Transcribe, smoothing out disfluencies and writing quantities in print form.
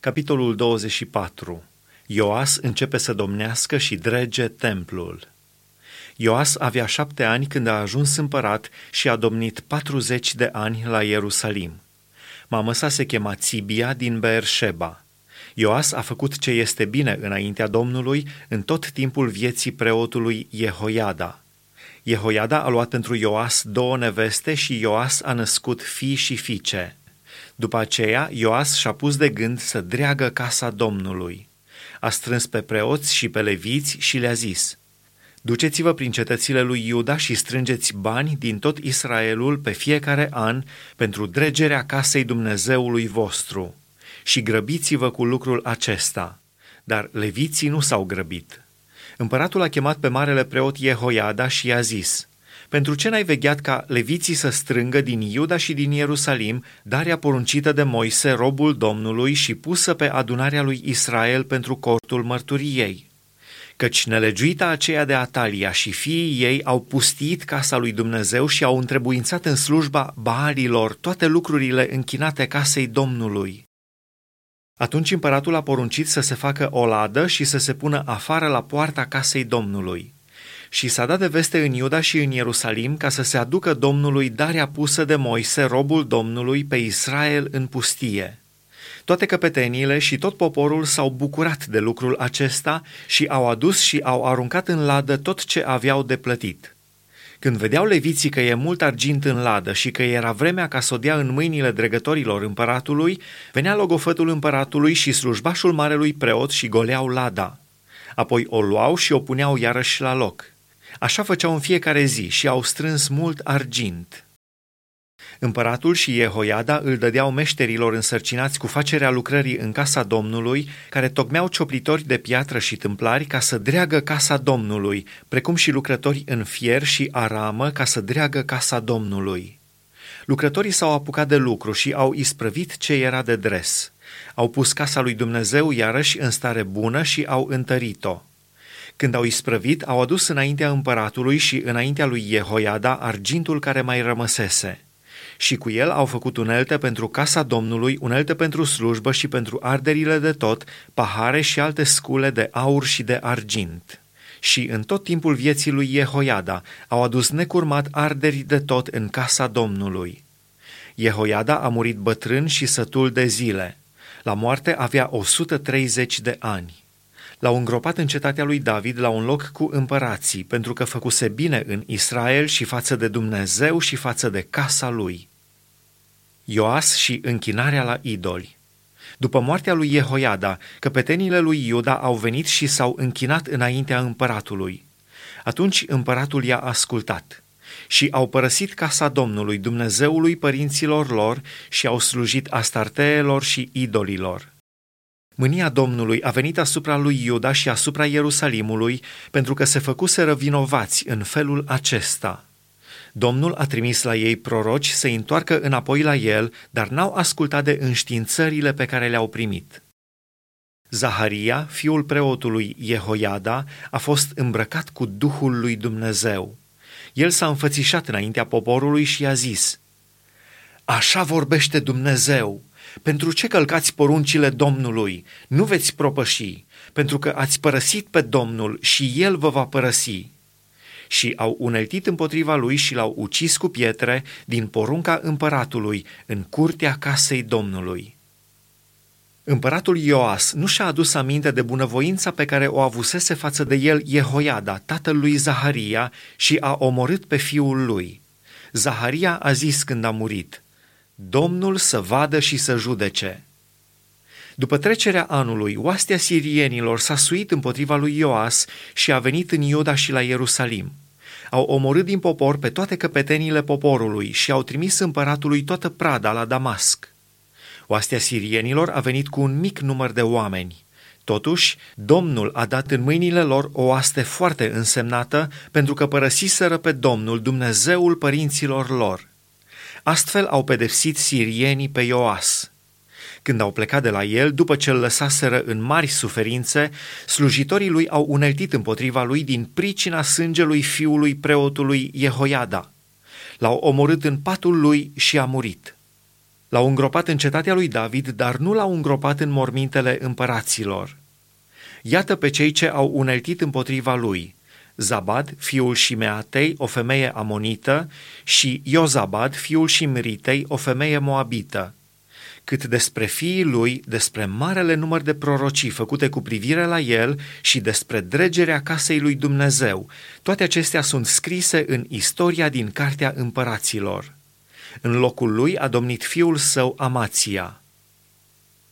Capitolul 24. Ioas începe să domnească și drege templul. Ioas avea 7 ani când a ajuns împărat și a domnit 40 de ani la Ierusalim. Mama sa se chema Țibia din Beersheba. Ioas a făcut ce este bine înaintea Domnului în tot timpul vieții preotului Jehoiada. Jehoiada a luat pentru Ioas 2 neveste și Ioas a născut fii și fiice. După aceea, Ioas și-a pus de gând să dreagă casa Domnului. A strâns pe preoți și pe leviți și le-a zis: duceți-vă prin cetățile lui Iuda și strângeți bani din tot Israelul pe fiecare an pentru dregerea casei Dumnezeului vostru și grăbiți-vă cu lucrul acesta. Dar leviții nu s-au grăbit. Împăratul a chemat pe marele preot Jehoiada și i-a zis: pentru ce n-ai vegheat ca leviții să strângă din Iuda și din Ierusalim darea poruncită de Moise, robul Domnului, și pusă pe adunarea lui Israel pentru cortul mărturiei? Căci nelegiuita aceea de Atalia și fiii ei au pustiit casa lui Dumnezeu și au întrebuințat în slujba Baalilor toate lucrurile închinate casei Domnului. Atunci împăratul a poruncit să se facă o ladă și să se pună afară la poarta casei Domnului. Și s-a dat de veste în Iuda și în Ierusalim ca să se aducă Domnului darea pusă de Moise, robul Domnului, pe Israel în pustie. Toate căpeteniile și tot poporul s-au bucurat de lucrul acesta și au adus și au aruncat în ladă tot ce aveau de plătit. Când vedeau leviții că e mult argint în ladă și că era vremea ca să o dea în mâinile dregătorilor împăratului, venea logofătul împăratului și slujbașul marelui preot și goleau lada. Apoi o luau și o puneau iarăși la loc. Așa făceau în fiecare zi și au strâns mult argint. Împăratul și Jehoiada îl dădeau meșterilor însărcinați cu facerea lucrării în casa Domnului, care tocmeau cioplitori de piatră și tâmplari ca să dreagă casa Domnului, precum și lucrători în fier și aramă ca să dreagă casa Domnului. Lucrătorii s-au apucat de lucru și au isprăvit ce era de dres. Au pus casa lui Dumnezeu iarăși în stare bună și au întărit-o. Când au isprăvit, au adus înaintea împăratului și înaintea lui Jehoiada argintul care mai rămăsese. Și cu el au făcut unelte pentru casa Domnului, unelte pentru slujbă și pentru arderile de tot, pahare și alte scule de aur și de argint. Și în tot timpul vieții lui Jehoiada au adus necurmat arderi de tot în casa Domnului. Jehoiada a murit bătrân și sătul de zile. La moarte avea 130 de ani. L-au îngropat în cetatea lui David la un loc cu împărații, pentru că făcuse bine în Israel și față de Dumnezeu și față de casa lui. Ioas și închinarea la idoli. După moartea lui Jehoiada, căpetenile lui Iuda au venit și s-au închinat înaintea împăratului. Atunci împăratul i-a ascultat și au părăsit casa Domnului, Dumnezeului părinților lor, și au slujit astarteelor și idolilor. Mânia Domnului a venit asupra lui Iuda și asupra Ierusalimului, pentru că se făcuseră vinovați în felul acesta. Domnul a trimis la ei proroci să-i întoarcă înapoi la el, dar n-au ascultat de înștiințările pe care le-au primit. Zaharia, fiul preotului Jehoiada, a fost îmbrăcat cu Duhul lui Dumnezeu. El s-a înfățișat înaintea poporului și i-a zis: așa vorbește Dumnezeu. Pentru ce călcați poruncile Domnului? Nu veți propăși, pentru că ați părăsit pe Domnul și El vă va părăsi. Și au uneltit împotriva lui și l-au ucis cu pietre din porunca împăratului în curtea casei Domnului. Împăratul Ioas nu și-a adus aminte de bunăvoința pe care o avusese față de el Jehoiada, tatăl lui Zaharia, și a omorât pe fiul lui. Zaharia a zis când a murit: Domnul să vadă și să judece. După trecerea anului, oastea sirienilor s-a suit împotriva lui Ioas și a venit în Iuda și la Ierusalim. Au omorât din popor pe toate căpetenile poporului și au trimis împăratului toată prada la Damasc. Oastea sirienilor a venit cu un mic număr de oameni. Totuși, Domnul a dat în mâinile lor o oaste foarte însemnată, pentru că părăsiseră pe Domnul, Dumnezeul părinților lor. Astfel au pedepsit sirienii pe Ioas. Când au plecat de la el, după ce îl lăsaseră în mari suferințe, slujitorii lui au uneltit împotriva lui din pricina sângelui fiului preotului Jehoiada. L-au omorât în patul lui și a murit. L-au îngropat în cetatea lui David, dar nu l-au îngropat în mormintele împăraților. Iată pe cei ce au uneltit împotriva lui: Zabad, fiul Șimeatei, o femeie amonită, și Iozabad, fiul Șimritei, o femeie moabită. Cât despre fiii lui, despre marele număr de prorocii făcute cu privire la el și despre dregerea casei lui Dumnezeu, toate acestea sunt scrise în istoria din Cartea Împăraților. În locul lui a domnit fiul său Amația.